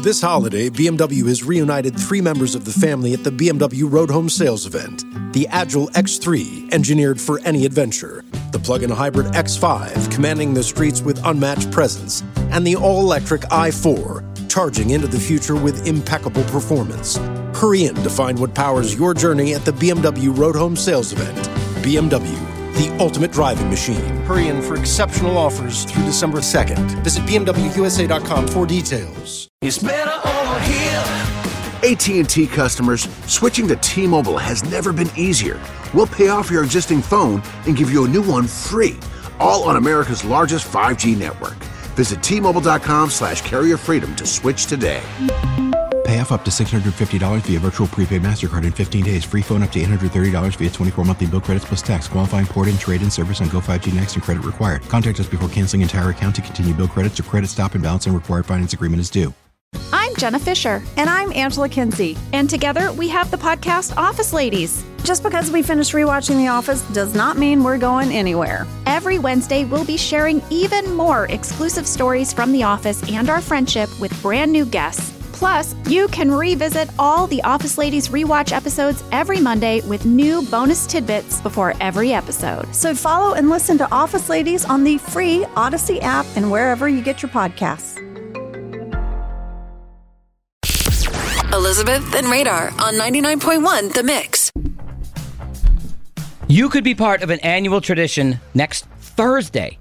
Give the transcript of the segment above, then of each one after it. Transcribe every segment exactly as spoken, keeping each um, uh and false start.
This holiday, B M W has reunited three members of the family at the B M W Road Home Sales event. The Agile X three, engineered for any adventure. The plug-in hybrid X five, commanding the streets with unmatched presence. And the all-electric i four, charging into the future with impeccable performance. Hurry in to find what powers your journey at the B M W Road Home Sales event. B M W, the ultimate driving machine. Hurry in for exceptional offers through December second. Visit B M W U S A dot com for details. It's better over here. A T and T customers, switching to T-Mobile has never been easier. We'll pay off your existing phone and give you a new one free, all on America's largest five G network. Visit T-Mobile.com slash carrier freedom to switch today. Pay off up to six hundred fifty dollars via virtual prepaid MasterCard in fifteen days. Free phone up to eight hundred thirty dollars via twenty-four monthly bill credits plus tax. Qualifying port-in, trade-in service on Go five G Next and credit required. Contact us before canceling entire account to continue bill credits or credit stop and balance and required finance agreement is due. I'm Jenna Fisher. And I'm Angela Kinsey. And together we have the podcast Office Ladies. Just because we finished rewatching The Office does not mean we're going anywhere. Every Wednesday, we'll be sharing even more exclusive stories from The Office and our friendship with brand new guests. Plus, you can revisit all the Office Ladies rewatch episodes every Monday with new bonus tidbits before every episode. So follow and listen to Office Ladies on the free Odyssey app and wherever you get your podcasts. Elizabeth and Radar on ninety-nine point one The Mix. You could be part of an annual tradition next Thursday.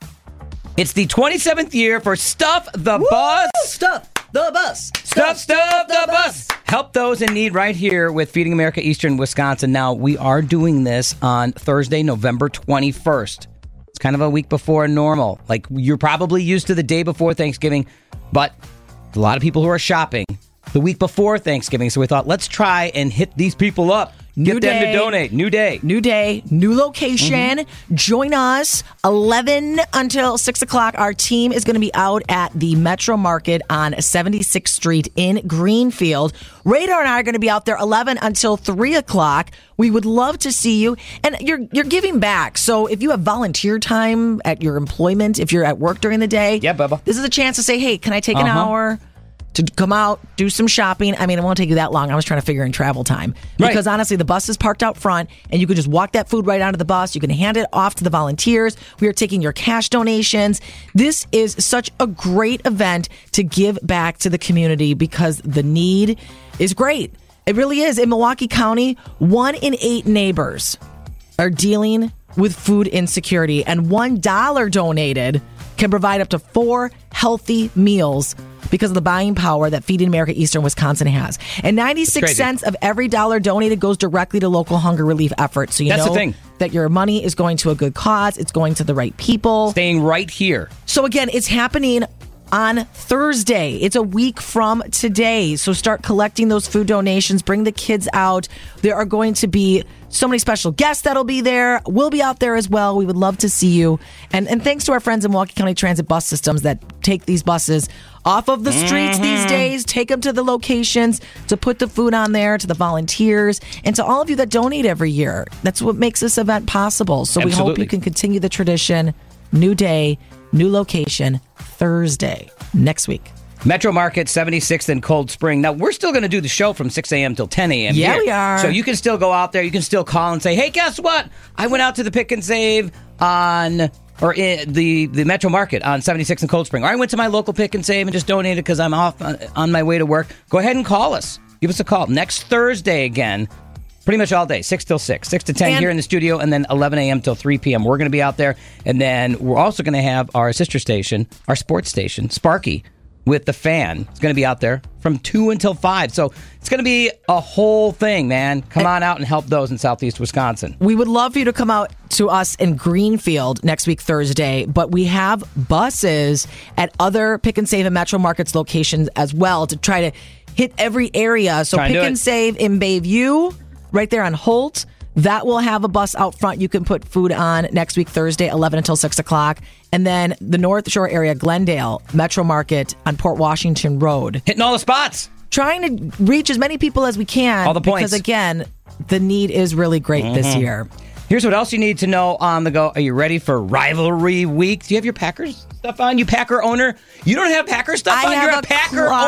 It's the twenty-seventh year for Stuff the Woo! Bus. Stuff the Bus. Stuff, stuff the bus. Help those in need right here with Feeding America Eastern Wisconsin. Now, we are doing this on Thursday, November twenty-first. It's kind of a week before normal. Like, you're probably used to the day before Thanksgiving, but a lot of people who are shopping the week before Thanksgiving. So we thought, let's try and hit these people up. New Get them day. to donate. New day. New day, new location. Mm-hmm. Join us eleven until six o'clock. Our team is going to be out at the Metro Market on seventy-sixth Street in Greenfield. Radar and I are going to be out there eleven until three o'clock. We would love to see you. And you're you're giving back. So if you have volunteer time at your employment, if you're at work during the day, yeah, Bubba. This is a chance to say, hey, can I take an uh-huh. hour to come out, do some shopping? I mean, it won't take you that long. I was trying to figure in travel time. Right. Because honestly, the bus is parked out front, and you can just walk that food right onto the bus. You can hand it off to the volunteers. We are taking your cash donations. This is such a great event to give back to the community because the need is great. It really is. In Milwaukee County, one in eight neighbors are dealing with food insecurity, and one dollar donated can provide up to four healthy meals because of the buying power that Feeding America Eastern Wisconsin has. And ninety-six cents of every dollar donated goes directly to local hunger relief efforts. So you That's know the thing. that your money is going to a good cause. It's going to the right people. Staying right here. So again, it's happening on Thursday. It's a week from today. So start collecting those food donations. Bring the kids out. There are going to be so many special guests that'll be there. We'll be out there as well. We would love to see you. And and thanks to our friends in Milwaukee County Transit Bus Systems that take these buses off of the streets mm-hmm. these days, take them to the locations to put the food on there, to the volunteers, and to all of you that donate every year. That's what makes this event possible. So Absolutely. we hope you can continue the tradition. New day, new location, Thursday, next week. Metro Market, seventy-sixth and Cold Spring. Now, we're still going to do the show from six a.m. till ten a.m. Yeah, here. we are. So you can still go out there. You can still call and say, hey, guess what? I went out to the Pick and Save on, or in the, the Metro Market on seventy-sixth and Cold Spring. Or I went to my local Pick and Save and just donated because I'm off on, on my way to work. Go ahead and call us. Give us a call. Next Thursday again. Pretty much all day, six till six, six to ten and here in the studio, and then eleven a.m. till three p.m. We're going to be out there, and then we're also going to have our sister station, our sports station, Sparky, with the Fan. It's going to be out there from two until five. So it's going to be a whole thing, man. Come on out and help those in Southeast Wisconsin. We would love for you to come out to us in Greenfield next week, Thursday, but we have buses at other Pick and Save and Metro Markets locations as well to try to hit every area. So Pick and Save in Bayview, right there on Holt, that will have a bus out front you can put food on next week, Thursday, eleven until six o'clock. And then the North Shore area, Glendale, Metro Market on Port Washington Road. Hitting all the spots. Trying to reach as many people as we can. All the points. Because, again, the need is really great mm-hmm. this year. Here's what else you need to know on the go. Are you ready for Rivalry Week? Do you have your Packers stuff on? You Packer owner? You don't have Packer stuff I on? Have You're a, a Packer client owner.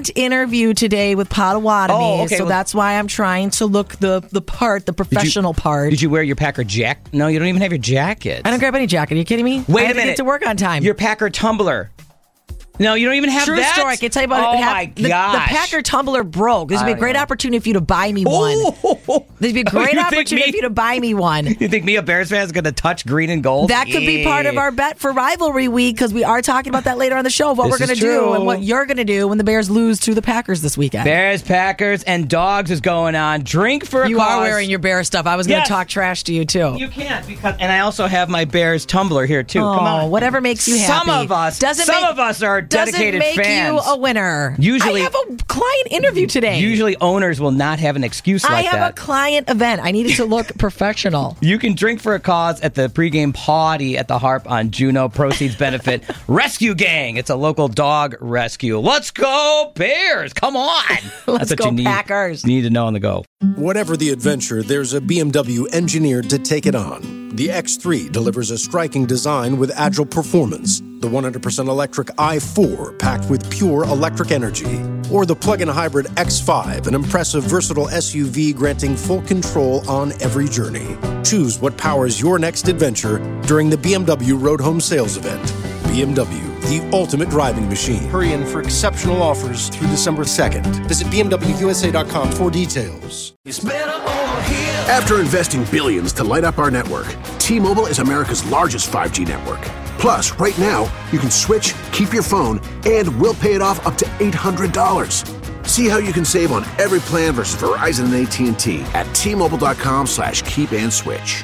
event interview today with Potawatomi, Oh, okay, so well- that's why I'm trying to look the, the part, the professional part. Did you wear your Packer jacket? No, you don't even have your jacket. I don't grab any jacket. Are you kidding me? Wait I a had to minute. get to work on time. Your Packer tumbler. No, you don't even have True that? story. I can tell you about oh it. It hap- my the, the gosh. Packer tumbler broke. This would be a I great know. opportunity for you to buy me one. Oh. This would be a Oh, great you think opportunity me- for you to buy me one. You think me, a Bears fan, is going to touch green and gold? That could be part of our bet for rivalry week because we are talking about that later on the show of what This we're going is to do true. and what you're going to do when the Bears lose to the Packers this weekend. Bears, Packers, and dogs is going on. Drink for a you cause. are wearing your Bear stuff. I was going to Yes. talk trash to you too. You can't because, and I also have my Bears tumbler here too. Oh, Come on, whatever makes you happy. Some of us, Doesn't some make- of us are dedicated doesn't make fans. you a winner. Usually- I have a client interview today. Usually, owners will not have an excuse I like have that. a client event. I needed to look professional. You can drink for a cause at the pregame party at the Harp on Juno. Proceeds benefit Rescue Gang. It's a local dog rescue. Let's go Bears! Come on! Let's That's what go you need, Packers. need to know on the go. Whatever the adventure, there's a B M W engineered to take it on. The X three delivers a striking design with agile performance. The one hundred percent electric i four packed with pure electric energy. Or the plug-in hybrid X five, an impressive versatile S U V granting full control on every journey. Choose what powers your next adventure during the B M W Road Home Sales Event. B M W, the ultimate driving machine. Hurry in for exceptional offers through December second. Visit B M W U S A dot com for details. It's better over here. After investing billions to light up our network, T-Mobile is America's largest five G network. Plus, right now, you can switch, keep your phone, and we'll pay it off up to eight hundred dollars. See how you can save on every plan versus Verizon and A T and T at T-Mobile.com slash keep and switch.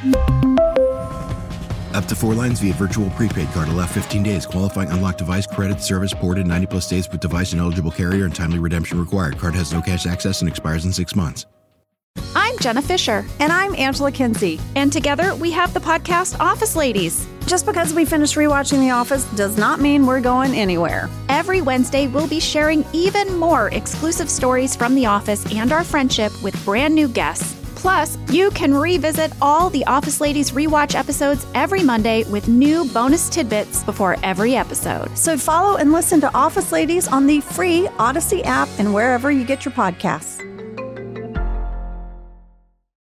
Up to four lines via virtual prepaid card. Allow fifteen days. Qualifying unlocked device credit service ported ninety plus days with device and eligible carrier and timely redemption required. Card has no cash access and expires in six months. I'm Jenna Fisher, And I'm Angela Kinsey. and together we have the podcast Office Ladies. Just because we finished rewatching The Office does not mean we're going anywhere. Every Wednesday, we'll be sharing even more exclusive stories from The Office and our friendship with brand new guests. Plus, you can revisit all the Office Ladies rewatch episodes every Monday with new bonus tidbits before every episode. So follow and listen to Office Ladies on the free Odyssey app and wherever you get your podcasts.